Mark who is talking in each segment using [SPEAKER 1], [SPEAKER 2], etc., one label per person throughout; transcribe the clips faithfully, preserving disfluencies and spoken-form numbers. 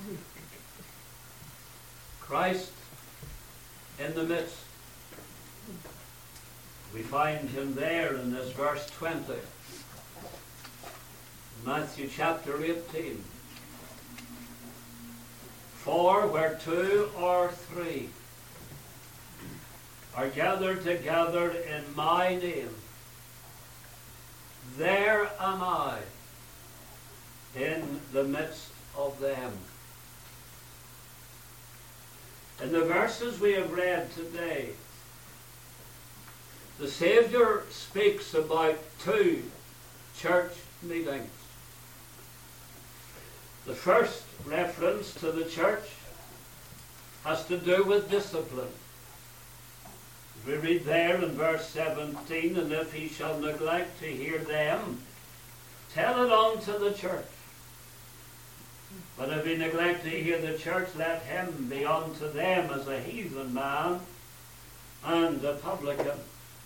[SPEAKER 1] Christ in the midst. We find him there in this verse twenty. Matthew chapter eighteen. For where two or three are gathered together in my name, there am I in the midst of them. In the verses we have read today, the Saviour speaks about two church meetings. The first reference to the church has to do with discipline. We read there in verse seventeen, and if he shall neglect to hear them, tell it unto the church. But if he neglect to hear the church, let him be unto them as a heathen man and a publican.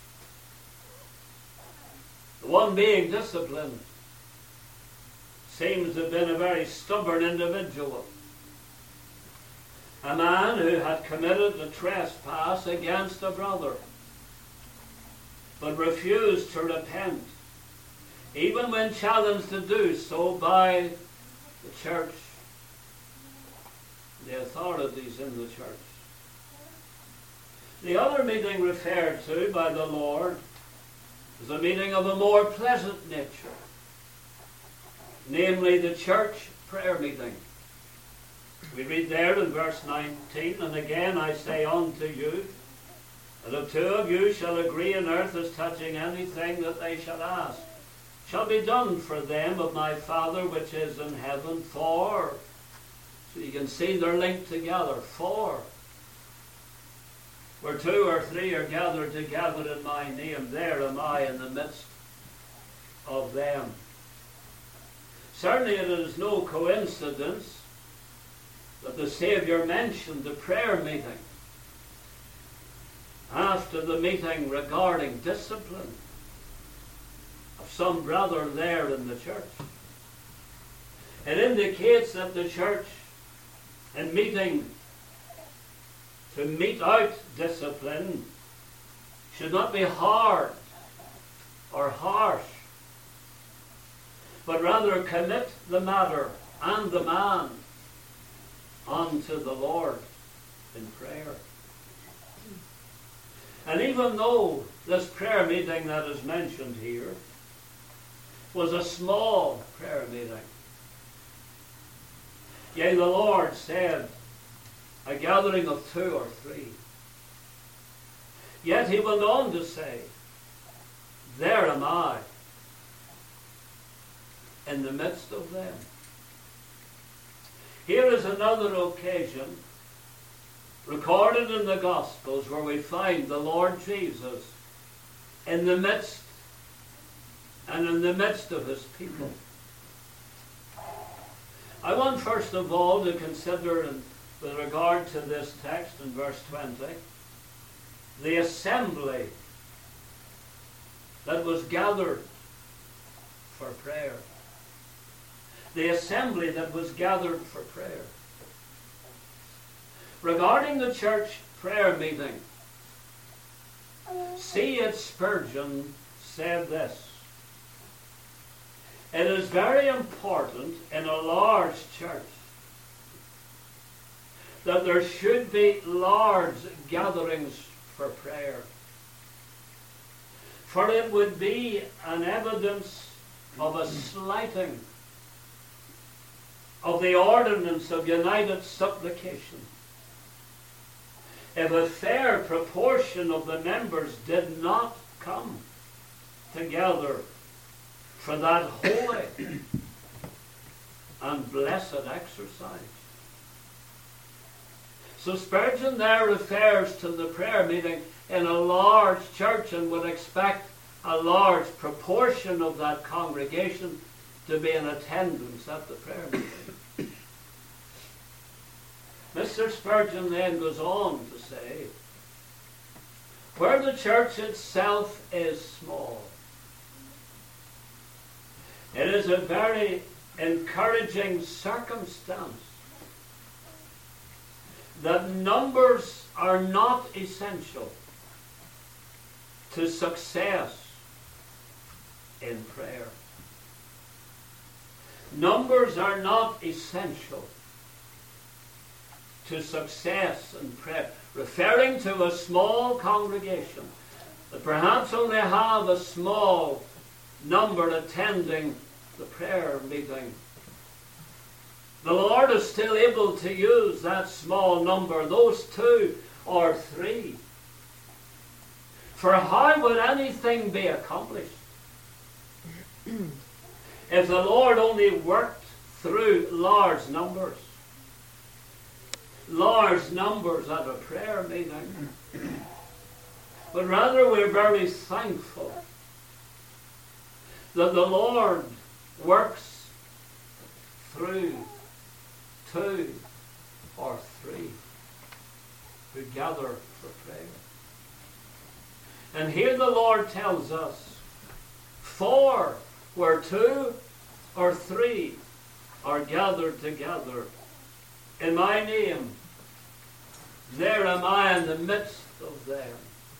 [SPEAKER 1] The one being disciplined seems to have been a very stubborn individual. A man who had committed a trespass against a brother, but refused to repent, even when challenged to do so by the church, the authorities in the church. The other meeting referred to by the Lord is a meeting of a more pleasant nature, namely the church prayer meeting. We read there in verse nineteen, and again I say unto you, that if two of you shall agree on earth as touching anything that they shall ask, shall be done for them of my Father which is in heaven. For, so you can see they're linked together, for, where two or three are gathered together in my name, there am I in the midst of them. Certainly it is no coincidence that the Saviour mentioned the prayer meeting after the meeting regarding discipline of some brother there in the church. It indicates that the church, in meeting to mete out discipline, should not be hard or harsh, but rather commit the matter and the man unto the Lord in prayer. And even though this prayer meeting that is mentioned here was a small prayer meeting, yea, the Lord said, a gathering of two or three. Yet he went on to say, there am I in the midst of them. Here is another occasion recorded in the Gospels where we find the Lord Jesus in the midst and in the midst of his people. I want first of all to consider, in, with regard to this text in verse twenty, the assembly that was gathered for prayer. The assembly that was gathered for prayer. Regarding the church prayer meeting, C H Spurgeon said this: it is very important in a large church that there should be large gatherings for prayer, for it would be an evidence of a slighting of the ordinance of united supplication if a fair proportion of the members did not come together for that holy and blessed exercise. So Spurgeon there refers to the prayer meeting in a large church and would expect a large proportion of that congregation to be in attendance at the prayer meeting. Mister Spurgeon then goes on to say, where the church itself is small, it is a very encouraging circumstance that numbers are not essential to success in prayer. Numbers are not essential to success in prayer, referring to a small congregation that perhaps only have a small number attending the prayer meeting. The Lord is still able to use that small number, those two or three. For how would anything be accomplished if the Lord only worked through large numbers? Large numbers at a prayer meeting. But rather we're very thankful that the Lord works through two or three who gather for prayer. And here the Lord tells us, for where two or three are gathered together in my name, there am I in the midst of them.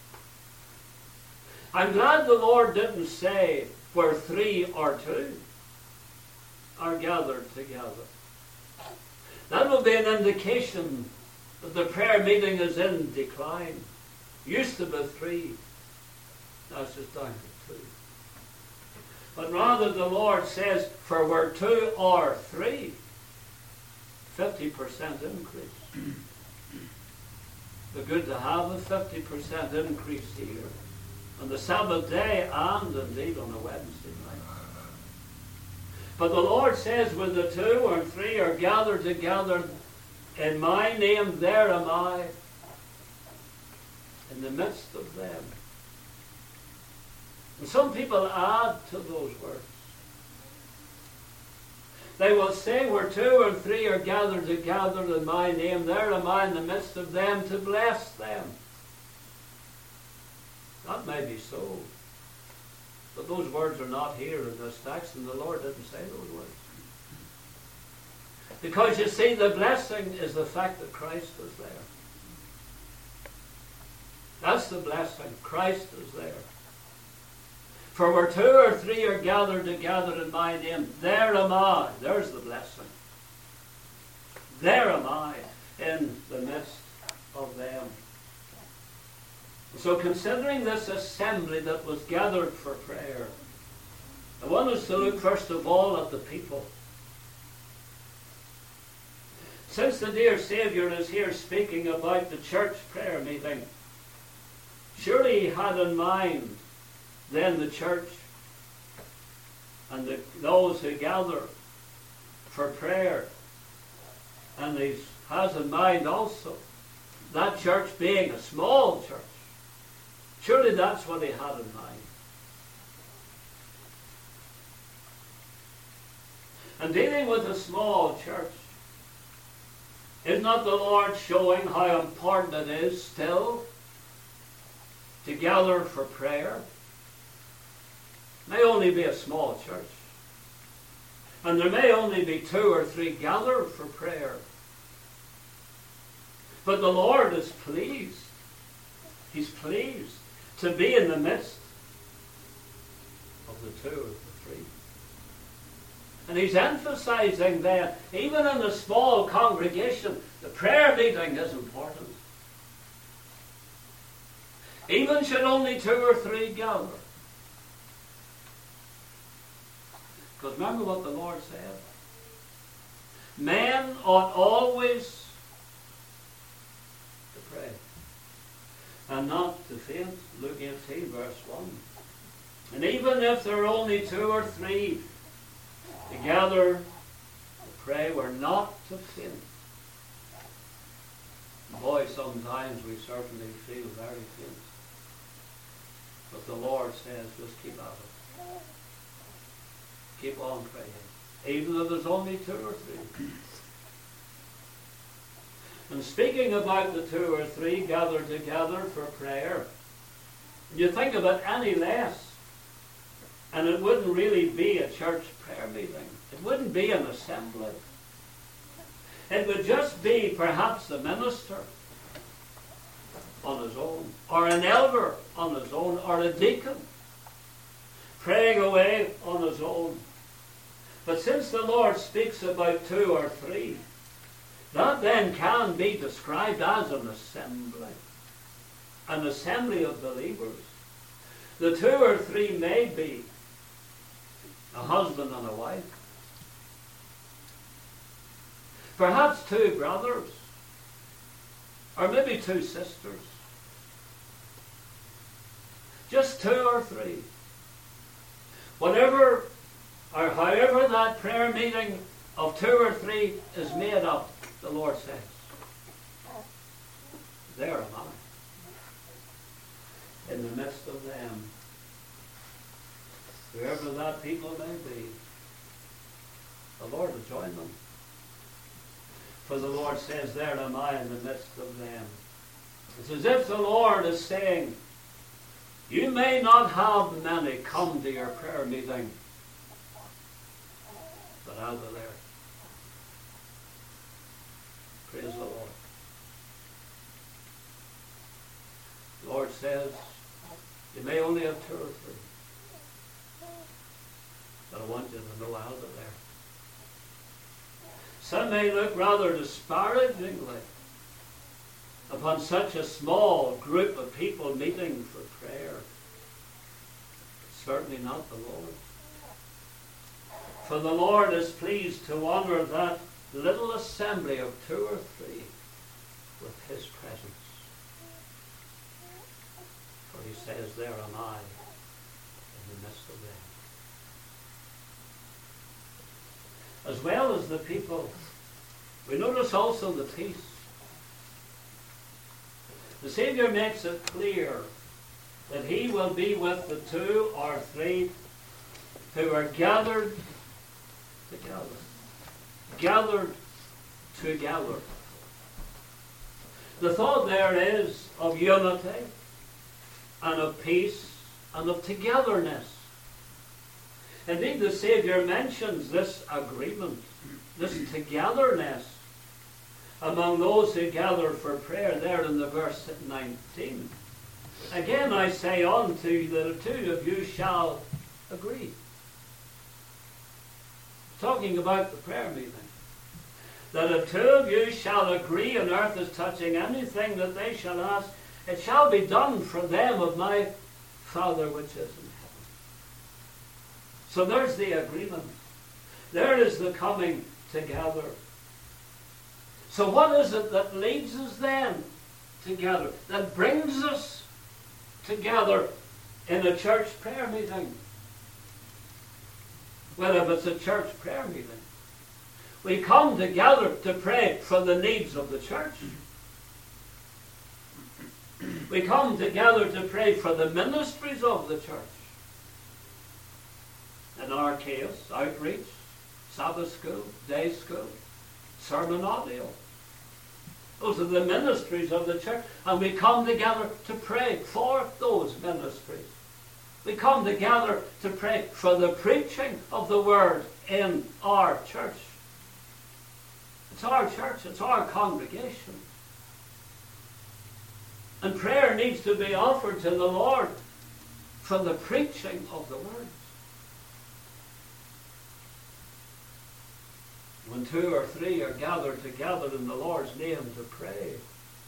[SPEAKER 1] I'm glad the Lord didn't say where three or two are gathered together. That will be an indication that the prayer meeting is in decline. Used to be three, now it's just down to two. But rather the Lord says, for where two or three, fifty percent increase. It's good to have a fifty percent increase here on the Sabbath day and indeed on a Wednesday night. But the Lord says, when the two or three are gathered together in my name, there am I in the midst of them. And some people add to those words. They will say, where two or three are gathered together in my name, there am I in the midst of them to bless them. That may be so. But those words are not here in this text, and the Lord didn't say those words. Because you see, the blessing is the fact that Christ is there. That's the blessing. Christ is there. For where two or three are gathered together in my name, there am I. There's the blessing. There am I in the midst of them. So considering this assembly that was gathered for prayer, I want us to look first of all at the people. Since the dear Saviour is here speaking about the church prayer meeting, surely he had in mind then the church and the, those who gather for prayer. And he has in mind also that church being a small church. Surely that's what he had in mind. And dealing with a small church, is not the Lord showing how important it is still to gather for prayer? May only be a small church. And there may only be two or three gathered for prayer. But the Lord is pleased. He's pleased to be in the midst of the two or the three. And he's emphasizing that even in a small congregation, the prayer meeting is important. Even should only two or three gather. Because remember what the Lord said. Men ought always to pray and not to faint. Luke eighteen, verse one. And even if there are only two or three together to pray, we're not to faint. Boy, sometimes we certainly feel very faint. But the Lord says, just keep at it. Keep on praying, even though there's only two or three. And speaking about the two or three gathered together for prayer, you think about any less, and it wouldn't really be a church prayer meeting. It wouldn't be an assembly. It would just be perhaps the minister on his own, or an elder on his own, or a deacon praying away on his own. But since the Lord speaks about two or three, that then can be described as an assembly, an assembly of believers. The two or three may be a husband and a wife, perhaps two brothers, or maybe two sisters, just two or three. Whatever or however that prayer meeting of two or three is made up, the Lord says, there am I, in the midst of them. Whoever that people may be, the Lord will join them. For the Lord says, there am I in the midst of them. It's as if the Lord is saying, you may not have many come to your prayer meeting, but I'll be there. Praise the Lord. The Lord says, you may only have two or three, but I want you to know I'll be there. Some may look rather disparagingly upon such a small group of people meeting for prayer. Certainly not the Lord. For the Lord is pleased to honor that little assembly of two or three with his presence. For he says, there am I in the midst of them. As well as the people, we notice also the peace. The Savior makes it clear that he will be with the two or three who are gathered together. Gathered together. The thought there is of unity and of peace and of togetherness. Indeed, the Savior mentions this agreement, this togetherness among those who gather for prayer there in the verse nineteen. Again I say unto you that the two of you shall agree. Talking about the prayer meeting. That if two of you shall agree on earth as touching anything that they shall ask, it shall be done for them of my Father which is in heaven. So there's the agreement. There is the coming together. So what is it that leads us then together, that brings us together in a church prayer meeting? Well, if it's a church prayer meeting, we come together to pray for the needs of the church. We come together to pray for the ministries of the church. In our case, outreach, Sabbath school, day school, sermon audio. Those are the ministries of the church. And we come together to pray for those ministries. We come together to pray for the preaching of the word in our church. It's our church. It's our congregation. And prayer needs to be offered to the Lord for the preaching of the word. When two or three are gathered together in the Lord's name to pray, it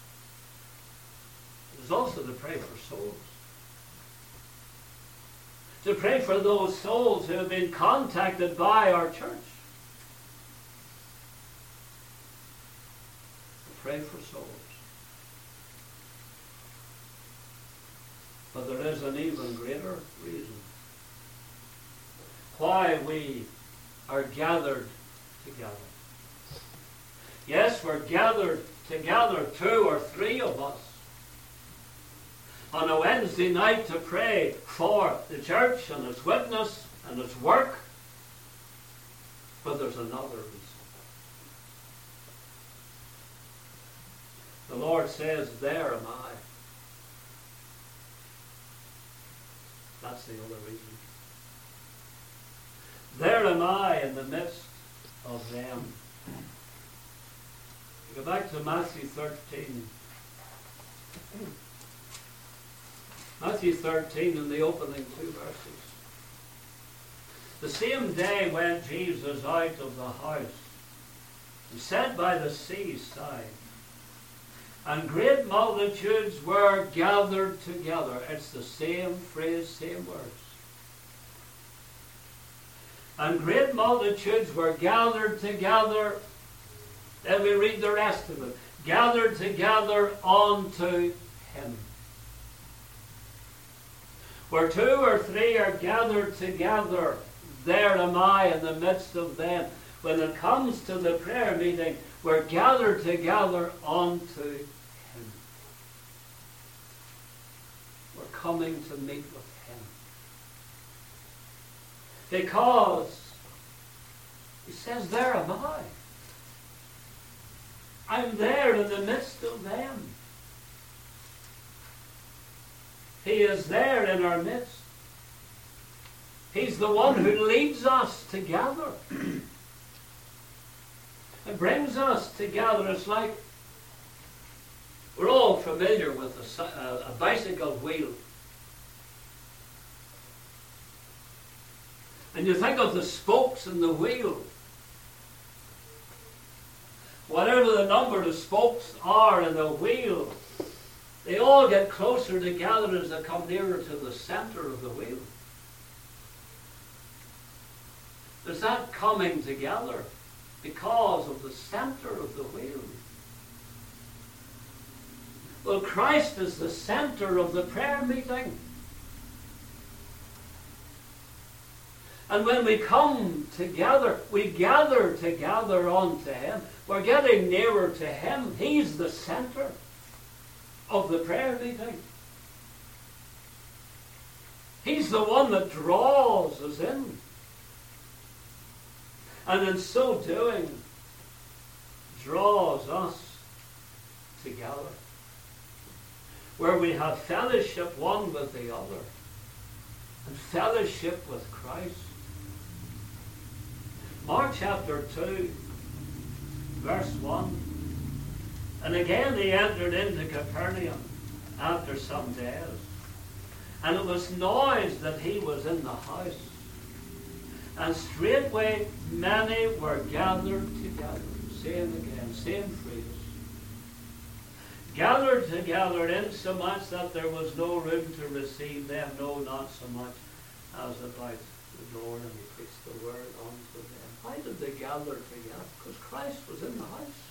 [SPEAKER 1] is also to pray for souls. To pray for those souls who have been contacted by our church. To pray for souls. But there is an even greater reason why we are gathered together. Yes, we're gathered together, two or three of us, on a Wednesday night to pray for the church and its witness and its work. But there's another reason. The Lord says, there am I. That's the other reason. There am I in the midst of them. Go back to Matthew thirteen. Matthew thirteen in the opening two verses. The same day went Jesus out of the house and sat by the seaside, and great multitudes were gathered together. It's the same phrase, same words. And great multitudes were gathered together. Then we read the rest of it. Gathered together unto him. Where two or three are gathered together, there am I in the midst of them. When it comes to the prayer meeting, we're gathered together unto him. We're coming to meet with him. Because he says, there am I. I'm there in the midst of them. He is there in our midst. He's the one who leads us together. It brings us together. It's like we're all familiar with a, a, a bicycle wheel. And you think of the spokes in the wheel. Whatever the number of spokes are in the wheel, they all get closer together as they come nearer to the center of the wheel. There's that coming together because of the center of the wheel. Well, Christ is the center of the prayer meeting. And when we come together, we gather together unto him. We're getting nearer to him. He's the center of the prayer meeting. He's the one that draws us in. And in so doing, draws us together. Where we have fellowship one with the other. And fellowship with Christ. Mark chapter two, verse one. And again he entered into Capernaum after some days. And it was noised that he was in the house. And straightway many were gathered together. Same again, same phrase. Gathered together insomuch that there was no room to receive them, no, not so much as about the door, and he preached the word unto them. Why did they gather together? Because Christ was in the house.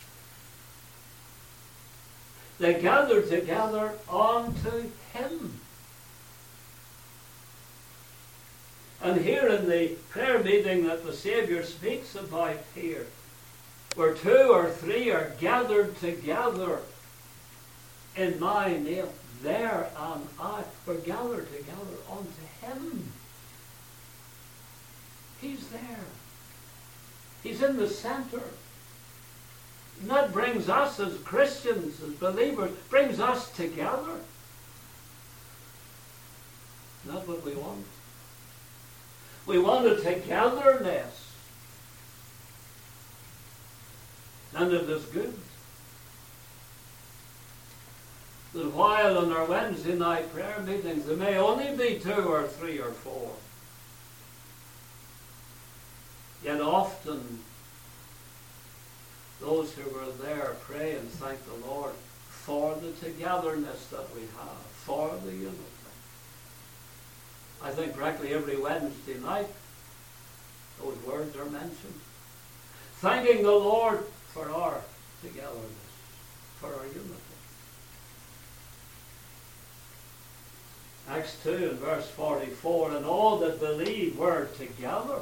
[SPEAKER 1] They gathered together unto him. And here in the prayer meeting that the Saviour speaks about here, where two or three are gathered together in my name, there am I. We're gathered together unto him. He's there. He's in the center. And that brings us as Christians, as believers, brings us together. Not what we want. We want a togetherness. And it is good. That while in our Wednesday night prayer meetings there may only be two or three or four, yet often those who were there pray and thank the Lord for the togetherness that we have, for the unity. I think practically every Wednesday night those words are mentioned. Thanking the Lord for our togetherness, for our unity. Acts two and verse forty-four, and all that believe were together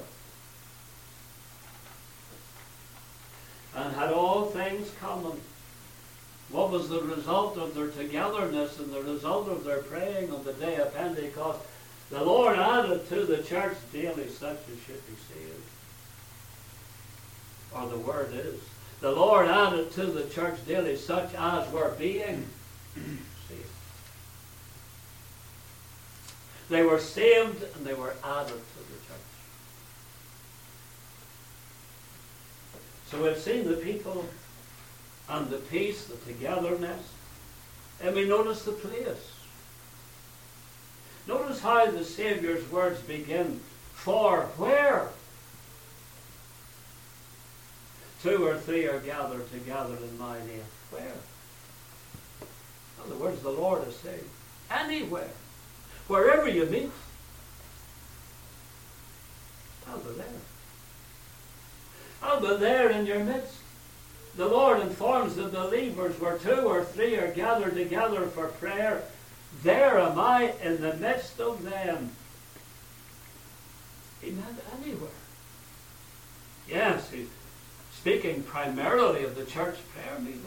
[SPEAKER 1] and had all things common. What was the result of their togetherness and the result of their praying on the day of Pentecost? The Lord added to the church daily such as should be saved. Or the word is, the Lord added to the church daily such as were being saved. They were saved and they were added to the church. So we've seen the people and the peace, the togetherness. And we notice the place. Notice how the Saviour's words begin. For where two or three are gathered together in my name. Where? In other words, the Lord is saying, anywhere, wherever you meet, I'll be there. I'll be there in your midst. The Lord informs the believers where two or three are gathered together for prayer, there am I in the midst of them. He meant anywhere. Yes, he's speaking primarily of the church prayer meeting.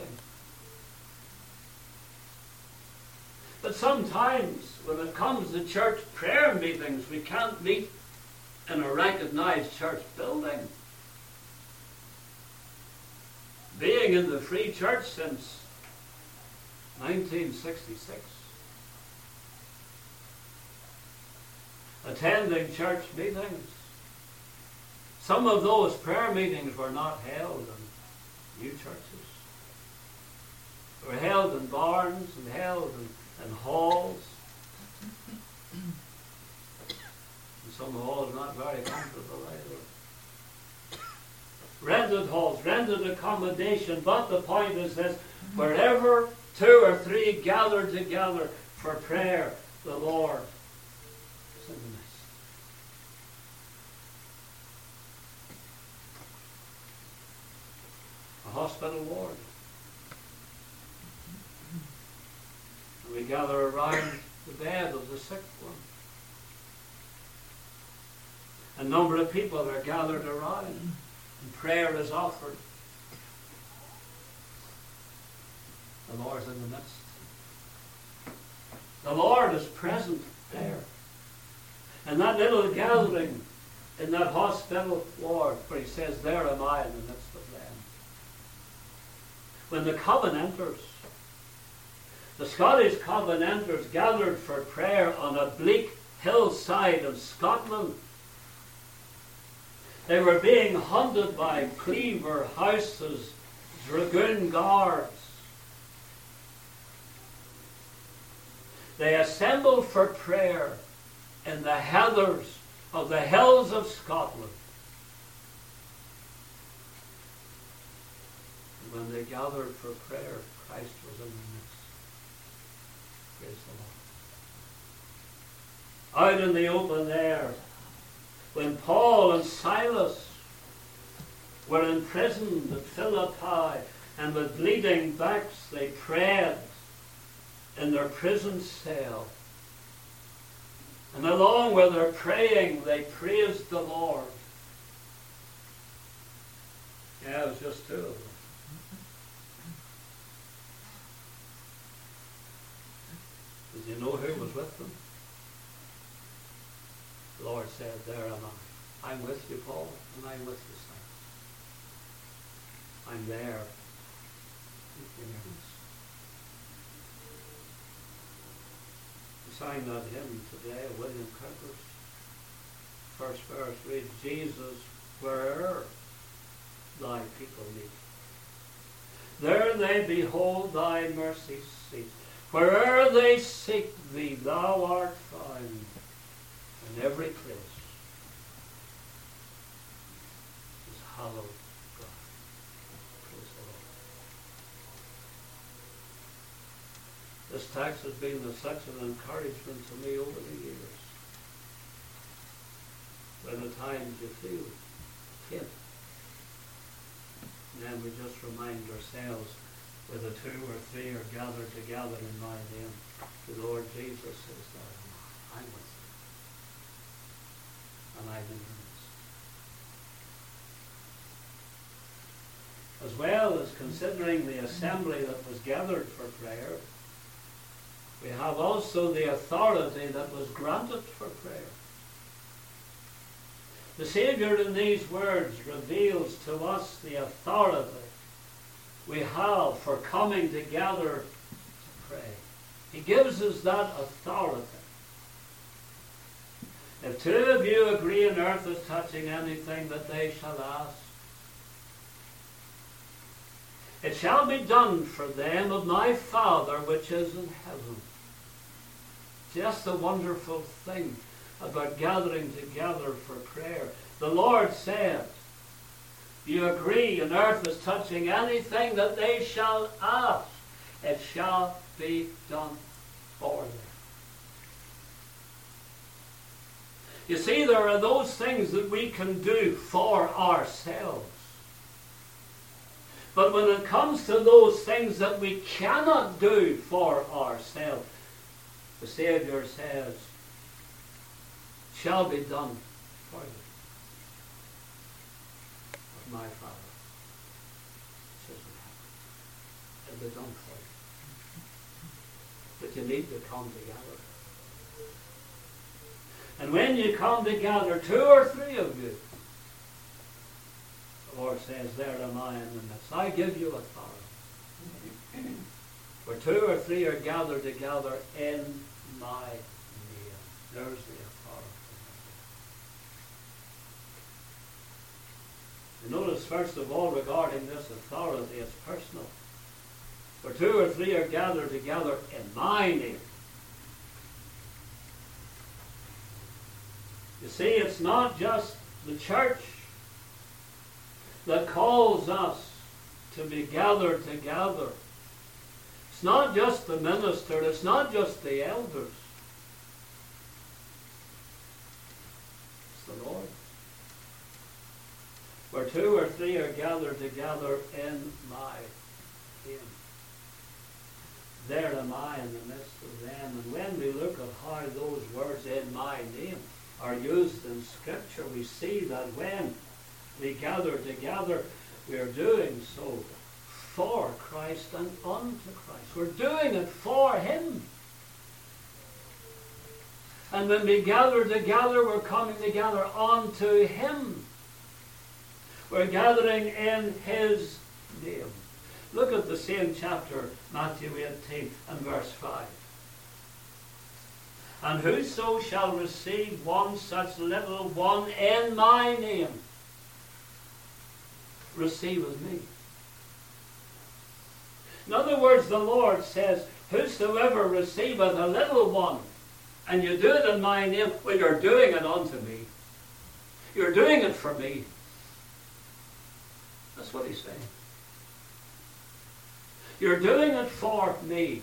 [SPEAKER 1] But sometimes when it comes to church prayer meetings, we can't meet in a recognized church building. Being in the Free Church since nineteen sixty-six, attending church meetings, some of those prayer meetings were not held in new churches. They were held in barns and held in, in halls. And some halls not very comfortable either. Rented halls, rented accommodation, but the point is this, wherever two or three gather together for prayer, the Lord is in the midst. A hospital ward. And we gather around the bed of the sick one. A number of people are gathered around. And prayer is offered. The Lord's in the midst. The Lord is present there. And that little gathering in that hospital ward where he says, there am I in the midst of them. When the Covenanters, the Scottish Covenanters gathered for prayer on a bleak hillside of Scotland, they were being hunted by Cleaver House's dragoon guards. They assembled for prayer in the heathers of the hills of Scotland. And when they gathered for prayer, Christ was in the midst. Praise the Lord. Out in the open air, when Paul and Silas were imprisoned at Philippi, and with bleeding backs they prayed in their prison cell. And along with their praying, they praised the Lord. Yeah, it was just two of them. Did you know who was with them? The Lord said, there am I. I'm with you, Paul, and I'm with you, Silas. I'm there in your midst. We sang that hymn today, William Cowper's first verse reads, Jesus, where'er thy people meet, there they behold thy mercy seat. Where'er they seek thee, thou art found. In every place is hallowed God. Praise the Lord. This text has been such an encouragement to me over the years. When the times you feel faint, and then we just remind ourselves, where the two or three are gathered together in my name, the Lord Jesus says, there I'm with you. And I'm in your midst. As well as considering the assembly that was gathered for prayer, we have also the authority that was granted for prayer. The Saviour in these words reveals to us the authority we have for coming together to pray. He gives us that authority. If two of you agree on earth as touching anything that they shall ask, It shall be done for them of my Father which is in heaven. Just a wonderful thing about gathering together for prayer. The Lord said, you agree, and earth is touching anything that they shall ask, it shall be done for them. You see, there are those things that we can do for ourselves. But when it comes to those things that we cannot do for ourselves, the Savior says, shall be done for you of my Father. It'll be done for you. But you need to come together. And when you come together, two or three of you, the Lord says, there am I in the midst. I give you authority. Where two or three are gathered together in my name. There's the authority. You notice, first of all, regarding this authority, it's personal. Where two or three are gathered together in my name. You see, it's not just the church that calls us to be gathered together. It's not just the minister, it's not just the elders. It's the Lord. Where two or three are gathered together in my name, there am I in the midst of them. And when we look at how those words, in my name, are used in Scripture, we see that when we gather together, we are doing so for Christ and unto Christ. We're doing it for Him. And when we gather together, we're coming together unto Him. We're gathering in His name. Look at the same chapter, Matthew eighteen and verse five. And whoso shall receive one such little one in my name, receiveth me. In other words, the Lord says, whosoever receiveth a little one, and you do it in my name, well, you're doing it unto me. You're doing it for me. That's what He's saying. You're doing it for me.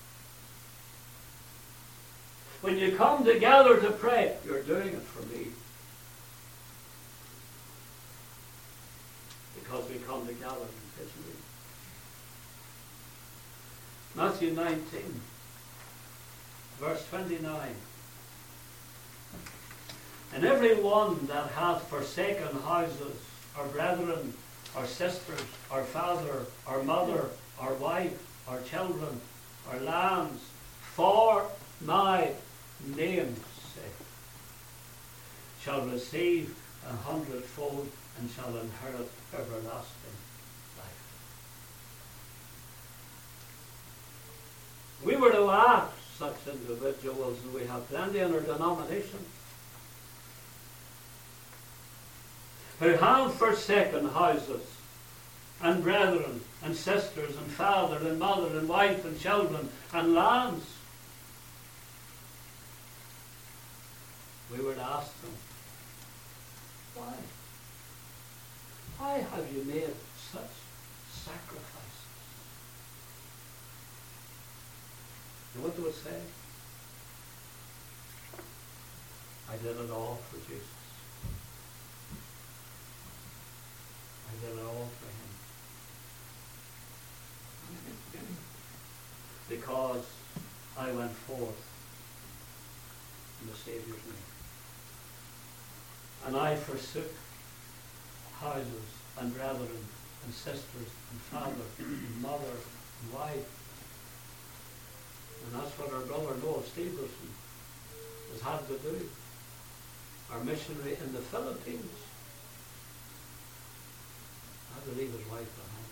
[SPEAKER 1] When you come together to pray, you're doing it for me. Because we come together in His name. Matthew nineteen, verse twenty-nine. And every one that hath forsaken houses, or brethren, or sisters, or father, or mother, or wife, or children, or lands, for my name's sake, shall receive a hundredfold and shall inherit everlasting life. We were to ask such individuals, and we have plenty in our denomination, who have forsaken houses, and brethren, and sisters, and father, and mother, and wife, and children, and lands. We were to ask them, why? Why have you made such sacrifices? And what do it say? I did it all for Jesus. I did it all for Him. Because I went forth in the Saviour's name. And I forsook houses and brethren and sisters and father and mother and wife. And that's what our brother Noah Stevenson has had to do. Our missionary in the Philippines had to leave his wife behind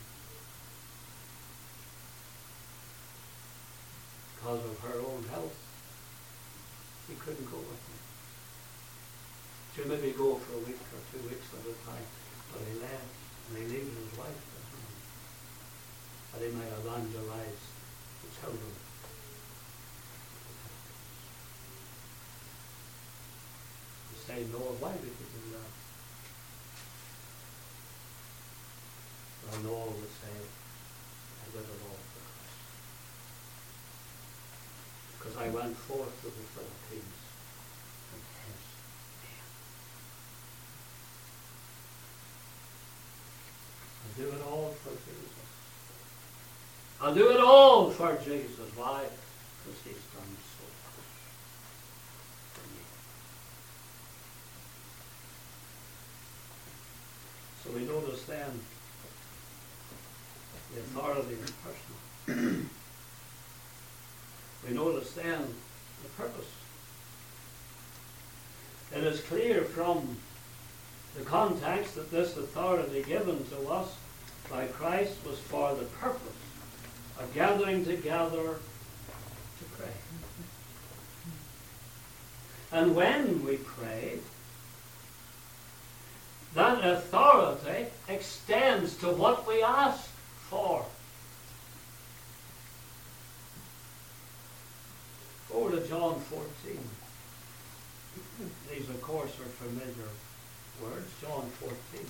[SPEAKER 1] because of her own health. He couldn't go with me. She'd maybe go for a week or two weeks at a time, but he left and he leaves his wife behind. that he may evangelize the children. You say, Noah, why did you do that? Well, Noah would say, I did it all for Christ. Because I went forth to the Philippines and his name. I do it all for Jesus. I'll do it all for Jesus. Why? Because he's done so much for me. So we notice then the authority is personal. We notice then the purpose. It is clear from the context that this authority given to us by Christ was for the purpose of gathering together to pray. And when we pray, that authority extends to what we ask for. Go to John fourteen. These, of course, are familiar words. John fourteen.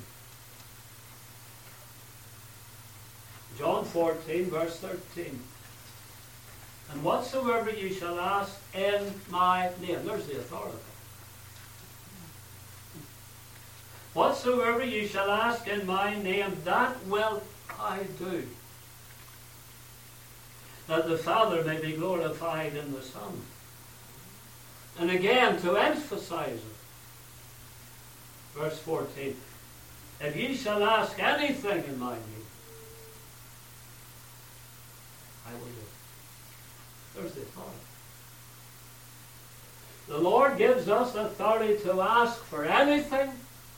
[SPEAKER 1] John fourteen, verse thirteen. And whatsoever you shall ask in my name. There's the authority. Whatsoever you shall ask in my name, that will I do, that the Father may be glorified in the Son. And again, to emphasize it, verse fourteen, if ye shall ask anything in my name, I will do it. There's the authority. The Lord gives us authority to ask for anything,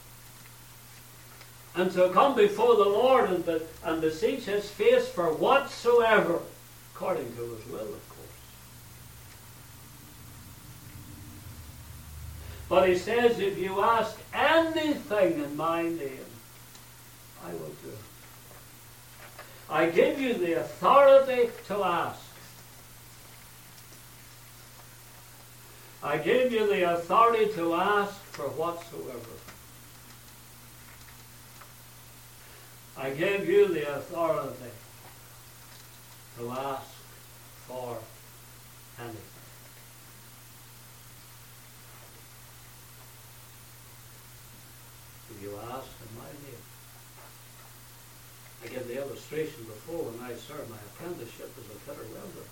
[SPEAKER 1] and to come before the Lord and, be, and beseech his face for whatsoever, according to his will, of course. But he says, if you ask anything in my name, I will do it. I give you the authority to ask. I give you the authority to ask for whatsoever. I give you the authority to ask for anything. If you ask in my name. I gave the illustration before when I served my apprenticeship as a fitter welder.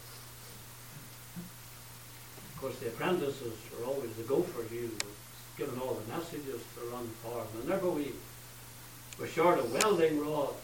[SPEAKER 1] Of course, the apprentices are always the go-for you, given all the messages to run for them. Whenever we were short of welding rods,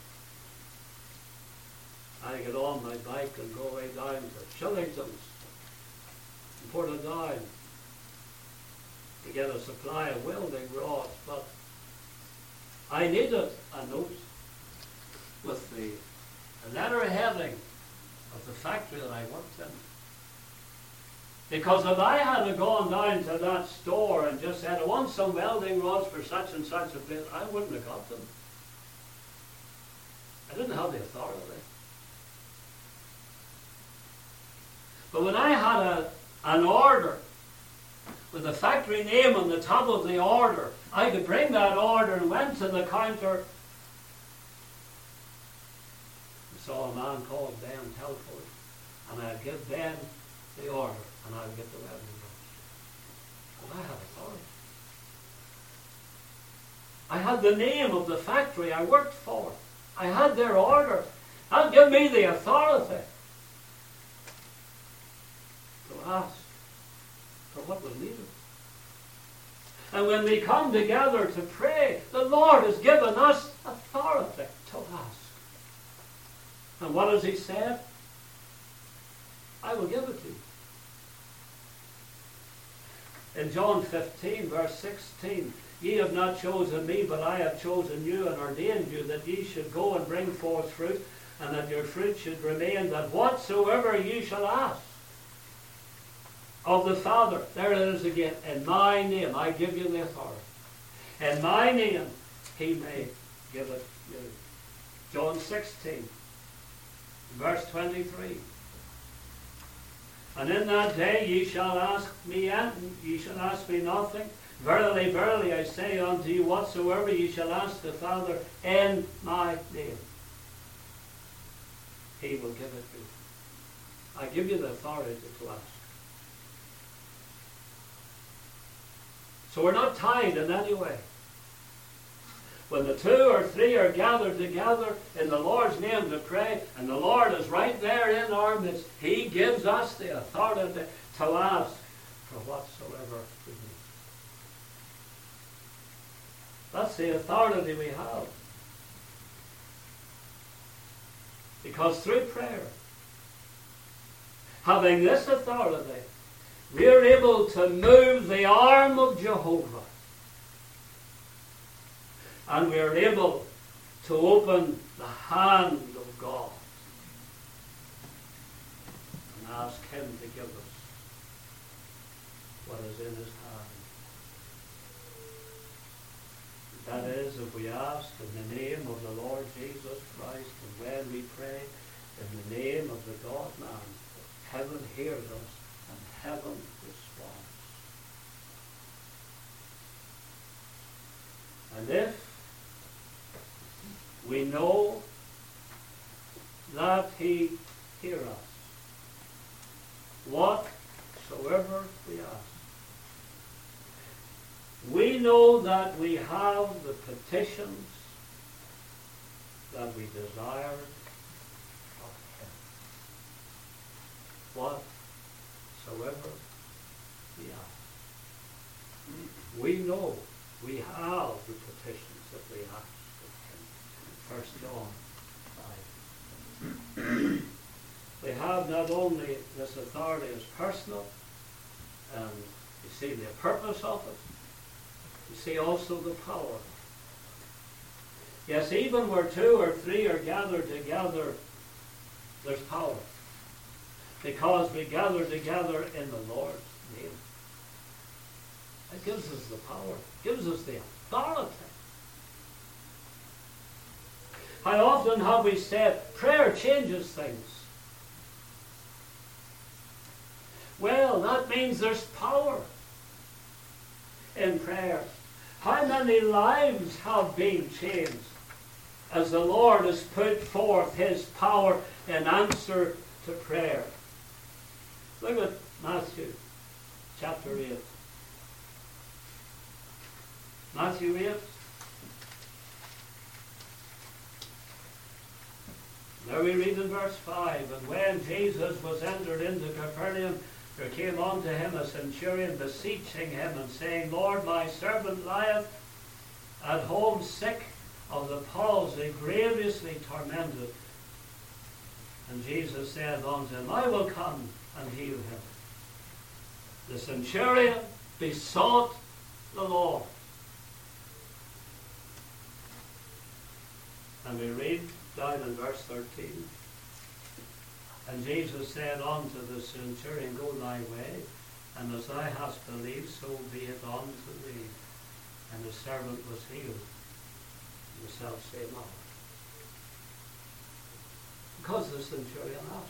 [SPEAKER 1] I get on my bike and go way down to Shillington's in Portadown to get a supply of welding rods. But I needed a note with the letter heading of the factory that I worked in. Because if I had gone down to that store and just said, I want some welding rods for such and such a bit, I wouldn't have got them. I didn't have the authority. But when I had a, an order with the factory name on the top of the order, I could bring that order and went to the counter and saw a man called Ben Telford, and I'd give Ben the order and I'd get the welding rods. But I had authority. I had the name of the factory I worked for. I had their order. That gave me the authority to ask for what was needed. And when we come together to pray, the Lord has given us authority to ask. And what has he said? I will give it to you. In John fifteen, verse sixteen, ye have not chosen me, but I have chosen you and ordained you that ye should go and bring forth fruit, and that your fruit should remain, that whatsoever ye shall ask of the Father, there it is again, in my name, I give you the authority. In my name, he may give it you. John sixteen, Verse twenty-three. And in that day ye shall ask me, and ye shall ask me nothing. Verily, verily, I say unto you, whatsoever ye shall ask the Father in my name, he will give it to you. I give you the authority to ask. So we're not tied in any way. When the two or three are gathered together in the Lord's name to pray, and the Lord is right there in our midst, he gives us the authority to ask for whatsoever we need. That's the authority we have. Because through prayer, having this authority, we are able to move the arm of Jehovah. And we are able to open the hand of God and ask him to give us what is in his hand. That is, if we ask in the name of the Lord Jesus Christ, and when we pray in the name of the God-man, heaven hears us and heaven responds. And if we know that he hears us, whatsoever we ask, we know that we have the petitions that we desire of him. Whatsoever we ask. We know we have the petitions that we ask of him. First John five. We have not only this authority as personal, and you see the purpose of it, you see also the power. Yes, even where two or three are gathered together, there's power. Because we gather together in the Lord's name. It gives us the power, gives us the authority. How often have we said, prayer changes things? Well, that means there's power in prayer. How many lives have been changed as the Lord has put forth his power in answer to prayer? Look at Matthew chapter eight. Matthew eight. Now we read in verse five, and when Jesus was entered into Capernaum, there came unto him a centurion beseeching him and saying, Lord, my servant lieth at home sick of the palsy, grievously tormented. And Jesus said unto him, I will come and heal him. The centurion besought the Lord. And we read down in verse thirteen. And Jesus said unto the centurion, Go thy way, and as thou hast believed, so be it unto thee. And the servant was healed in the selfsame hour. Because the centurion asked.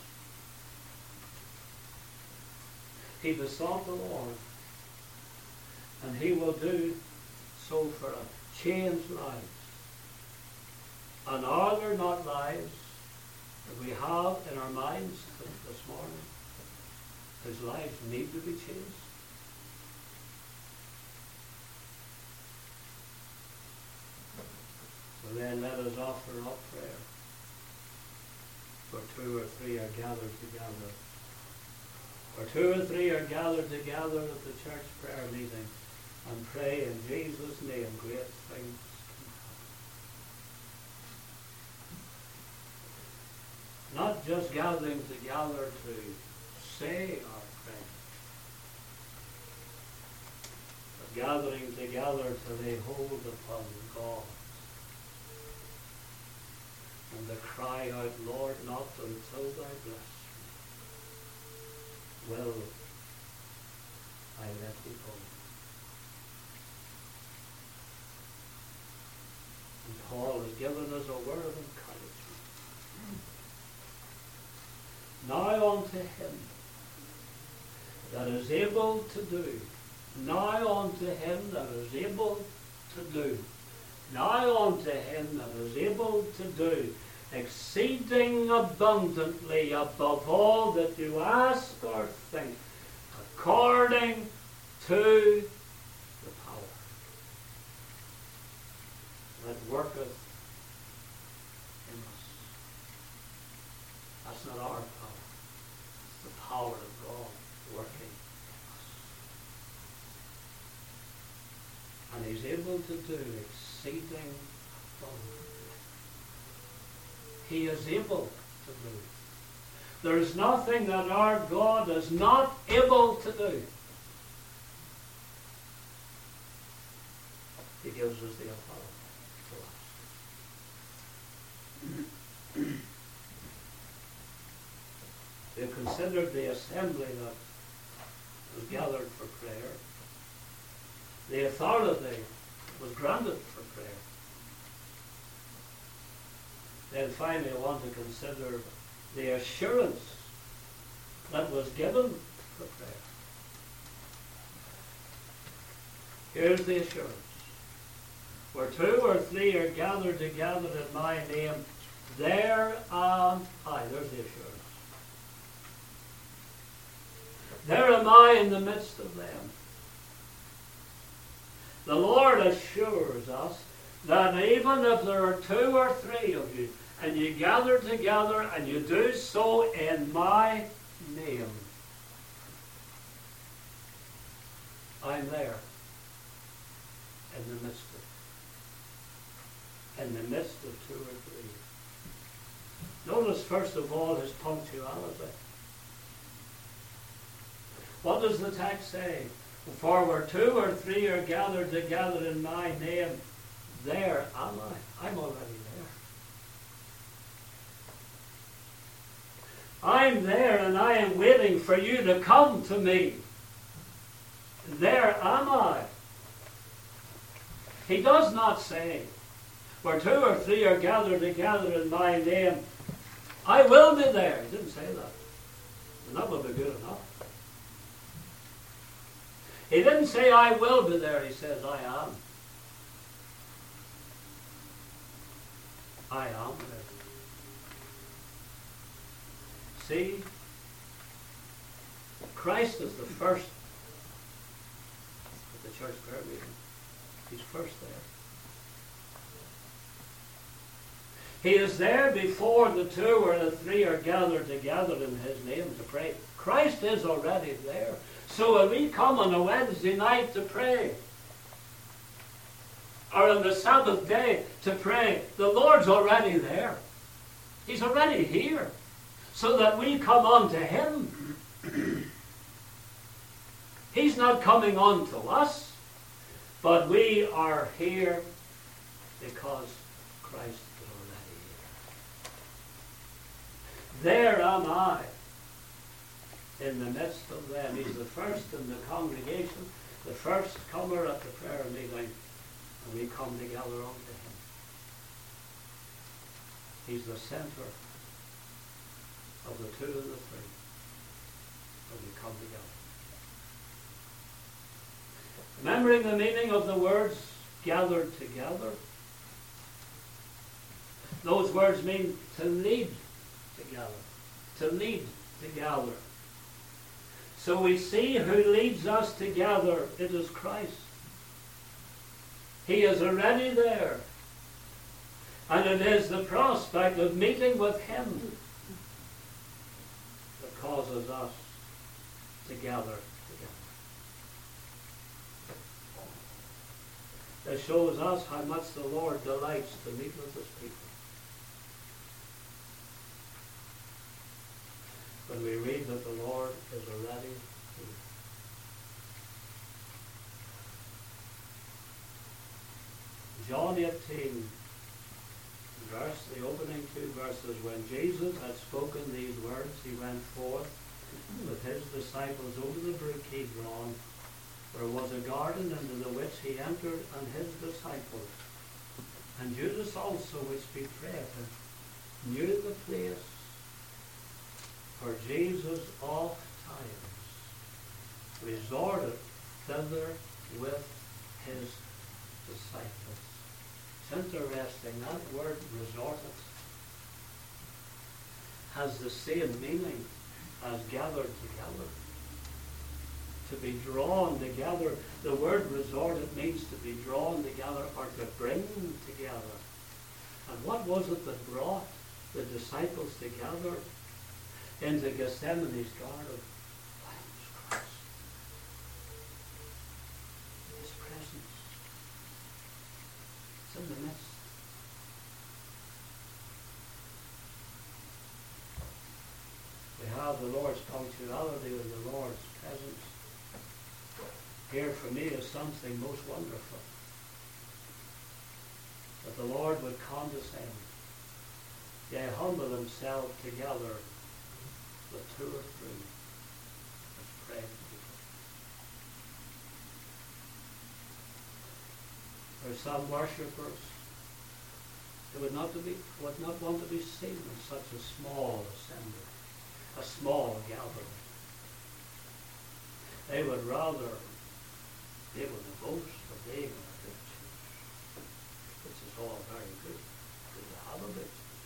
[SPEAKER 1] He besought the Lord, and he will do so for us. Change lives. And are there not lives that we have in our minds this morning whose lives need to be changed? So then let us offer up prayer. For two or three are gathered together. For two or three are gathered together at the church prayer meeting and pray in Jesus' name great things. Not just gathering together to say our prayer, but gathering together to lay hold upon God and to cry out, Lord, not until thou bless me, will I let thee go. And Paul has given us a word of encouragement. Now unto him that is able to do. Now unto him that is able to do. Now unto him that is able to do exceeding abundantly above all that you ask or think, according to the power that worketh in us. That's not our power. It's the power of God working in us. And he's able to do exceeding abundantly. He is able to do. There is nothing that our God is not able to do. He gives us the authority to ask. We have considered the assembly that was gathered for prayer. The authority was granted for prayer. Then finally I want to consider the assurance that was given for prayer. Here's the assurance. Where two or three are gathered together in my name, there am I. There's the assurance. There am I in the midst of them. The Lord assures us that even if there are two or three of you, and you gather together, and you do so in my name, I'm there in the midst of, in the midst of two or three. Notice first of all his punctuality. What does the text say? For where two or three are gathered together in my name, there am I. I'm already there. I'm there and I am waiting for you to come to me. There am I. He does not say, where two or three are gathered together in my name, I will be there. He didn't say that. And that would be good enough. He didn't say, I will be there. He says, I am. I am there. See, Christ is the first at the church prayer meeting. He's first there. He is there before the two or the three are gathered together in his name to pray. Christ is already there. So when we come on a Wednesday night to pray, or on the Sabbath day to pray, the Lord's already there. He's already here. So that we come unto him. He's not coming on to us, but we are here because Christ is already here. There am I in the midst of them. He's the first in the congregation, the first comer at the prayer meeting, and we come together unto him. He's the center of the two and the three, and we come together. Remembering the meaning of the words gathered together, those words mean to lead together, to lead together. So we see who leads us together. It is Christ. He is already there. And it is the prospect of meeting with him that causes us to gather together. It shows us how much the Lord delights to meet with his people. When we read that the Lord is already here. John eighteen, verse, the opening two verses, when Jesus had spoken these words, he went forth with his disciples over the brook Kidron, where was a garden, into the which he entered, and his disciples. And Judas also, which betrayed him, knew the place, for Jesus oft times resorted thither with his disciples. It's interesting, that word resorted has the same meaning as gathered together. To be drawn together. The word resorted means to be drawn together or to bring together. And what was it that brought the disciples together into Gethsemane's garden? Why, it was Christ. His presence. It's in the midst. We have the Lord's punctuality with the Lord's presence. Here for me is something most wonderful. That the Lord would condescend, yea, humble himself together with two or three. Let's pray together. There are some worshippers who would not, to be, would not want to be seen in such a small assembly, a small gathering. They would rather be able to boast of being in a big church, which is all very good. Good to have a big church.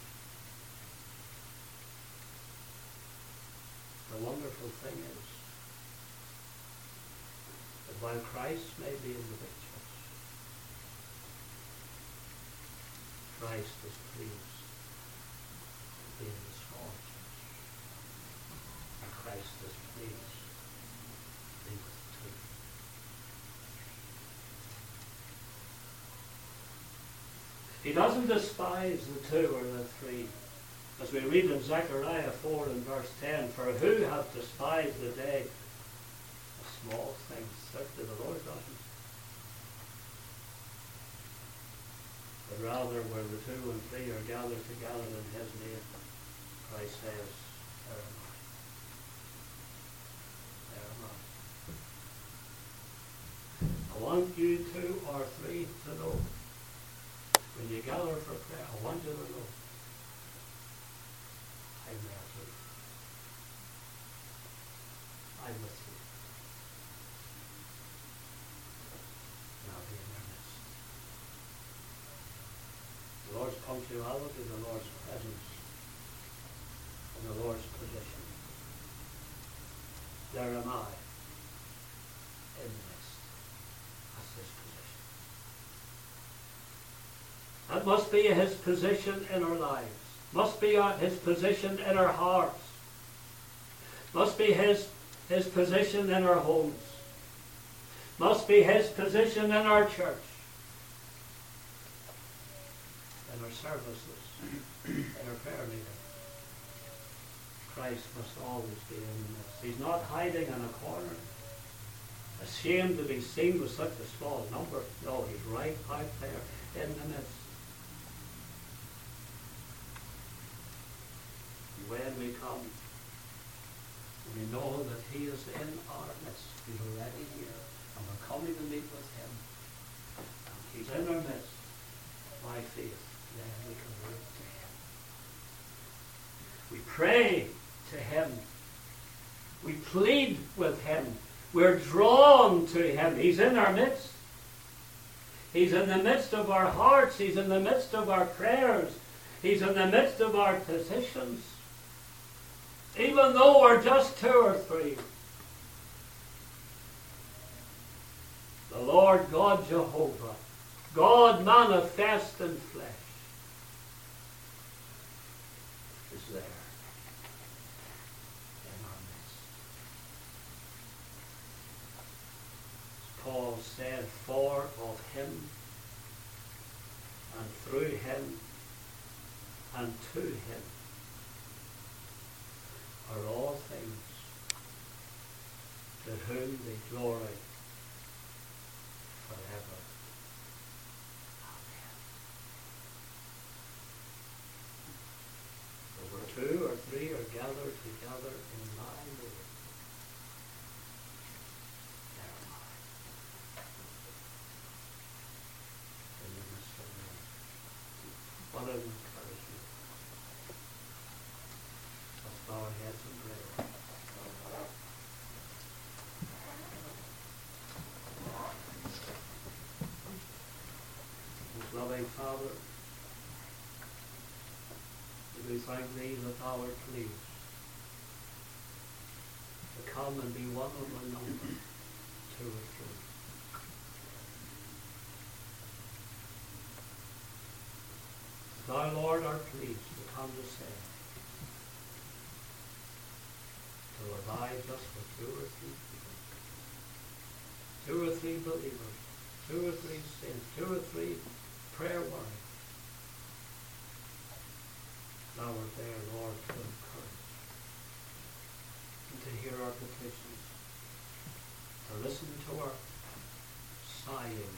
[SPEAKER 1] The wonderful thing is that while Christ may be in the big church, Christ is pleased to be in the small church. And Christ is pleased to be with the two. He doesn't despise the two or the three. As we read in Zechariah four and verse ten, for who hath despised the day of small things? Certainly the Lord doesn't. But rather where the two and three are gathered together in his name, Christ says, there am I. There am I. I want you two or three to know, when you gather for prayer, I want you to know, I'm there too. I'm with you. And I'll be in their midst. The Lord's punctuality, the Lord's presence, and the Lord's position. There am I in the midst. That's his position. That must be his position in our lives. Must be our, his position in our hearts. Must be his, his position in our homes. Must be his position in our church. In our services. In our prayer meeting. Christ must always be in the midst. He's not hiding in a corner, ashamed to be seen with such a small number. No, he's right out there in the midst. When we come, we know that he is in our midst. He's already here, and we're coming to meet with him. And he's in our midst. By faith, then we can look to him. We pray to him. We plead with him. We're drawn to him. He's in our midst. He's in the midst of our hearts. He's in the midst of our prayers. He's in the midst of our petitions. Even though we're just two or three. The Lord God Jehovah, God manifest in flesh, is there in our midst. As Paul said, for of him, and through him, and to him, are all things, to whom be glory forever. Amen. Where two or three are gathered together in my name, there am I. In the midst of them. What an encouragement. bow our heads in prayer. Most loving Father, we thank Thee that Thou art pleased to come and be one of the number, two or three. Thou, Lord, art pleased to condescend, to abide just with two or three people, two or three believers, two or three saints, two or three prayer warriors. Thou art there, Lord, to encourage and to hear our petitions, to listen to our sighing,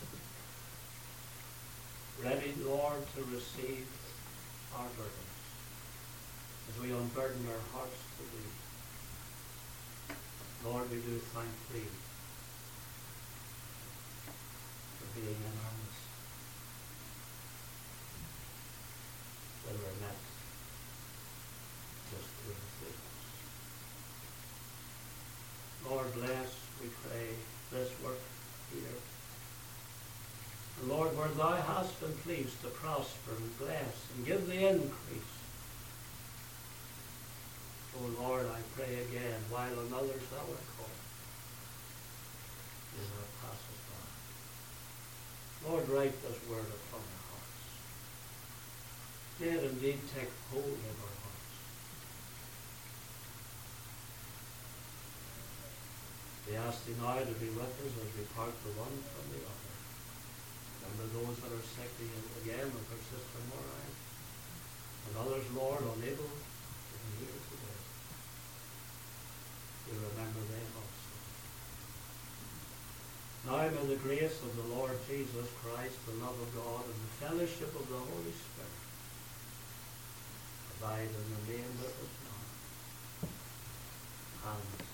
[SPEAKER 1] ready, Lord, to receive our burdens as we unburden our hearts to Thee. Lord, we do thank Thee for being in our midst. That we're not just two or three. Lord, bless, we pray, this work here. And Lord, where Thou hast been pleased to prosper and bless and give the increase. Oh Lord, I pray again, while on others Thou art called, do not pass us by. Lord, write this word upon our hearts. May it indeed take hold of our hearts. We ask Thee now to be with us as we part the one from the other. Remember those that are sick again, with our sister Moran, and others, Lord, unable to be here today. We remember them also. Now may the grace of the Lord Jesus Christ, the love of God, and the fellowship of the Holy Spirit abide and remain with us now and